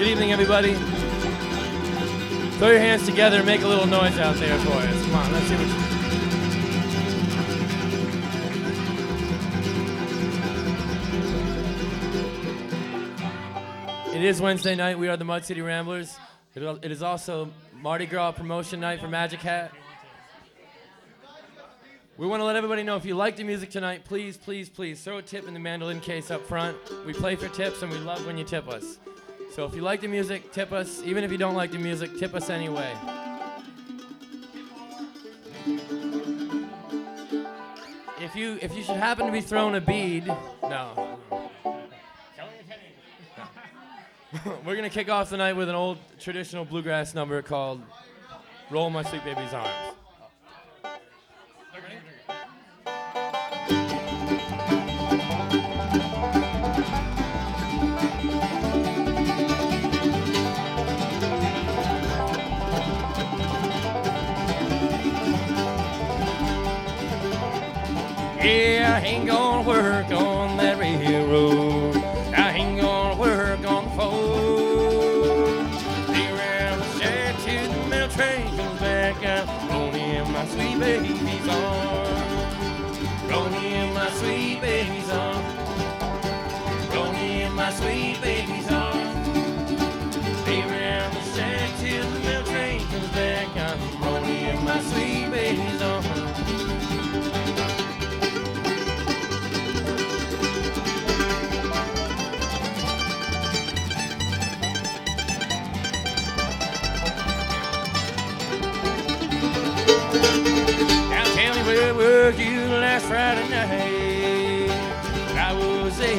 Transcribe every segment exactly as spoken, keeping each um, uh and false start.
Good evening, everybody. Throw your hands together and make a little noise out there for us. Come on, let's see what you... It is Wednesday night. We are the Mud City Ramblers. It it is also Mardi Gras promotion night for Magic Hat. We want to let everybody know if you like the music tonight, please, please, please throw a tip in the mandolin case up front. We play for tips and we love when you tip us. So if you like the music, tip us. Even if you don't like the music, tip us anyway. If you if you should happen to be thrown a bead, no. We're gonna kick off the night with an old traditional bluegrass number called "Roll My Sweet Baby's Arms." Yeah, I ain't gonna work on that railroad. I ain't gonna work on the phone. Be around the shack till the mail train comes back. I'm rolling in my sweet baby's arms. Rolling in my sweet baby's arms. Rolling in my sweet baby's arms. Be around the shack till the mail train comes back. I'm rolling in my sweet baby's arms. Where were you last Friday night? I was a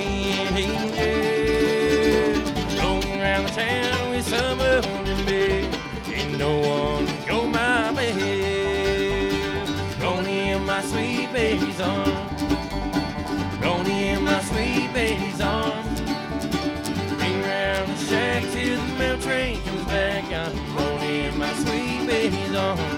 angel, rolling around the town with some of them big. Ain't no one to go my way. Only in my sweet baby's arms. Only in my sweet baby's arms. Ring around the shack till the mail train comes back. I'm only in my sweet baby's arms.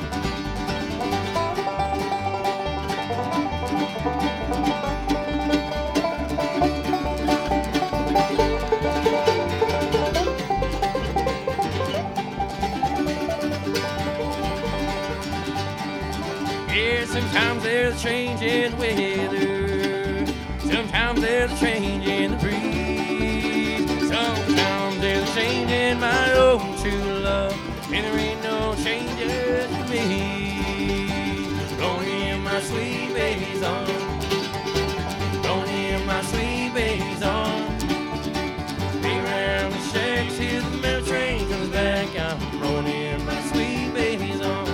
Yeah, sometimes there's a change in the weather. Sometimes there's a change in the breeze. Sometimes there's a change in my own true love. And there ain't no changes for me. Only in my sweet baby's arms. Only in my sweet baby's arms. Be around the shack till the mail train comes back. I'm rolling in my sweet baby's arms.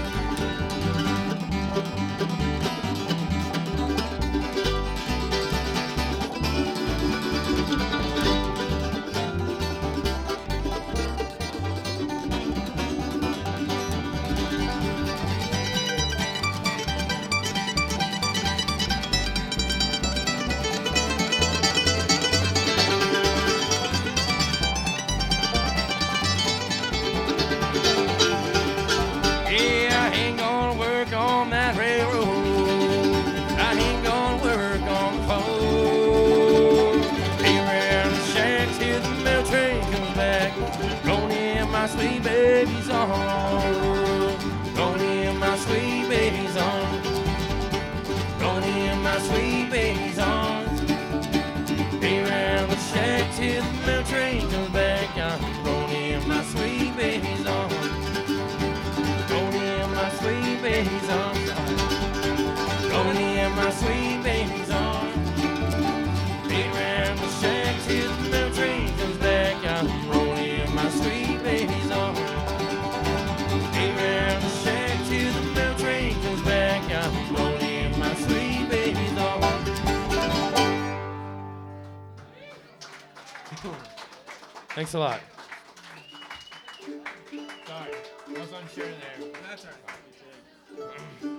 Sweet baby's arms, only in my sweet baby's arms, only in my sweet baby's arms. Be around the shack till the mail train comes back. I'm only in my sweet baby's arms, only in my sweet baby's arms, only in my sweet baby's arms. Be around the shack till the mail train comes back. I'm only in my sweet baby's arms. Be around the shack till the mail train comes back. I'm only in my sweet baby's arms. Thanks a lot. Sorry, I was unsure there. That's all right.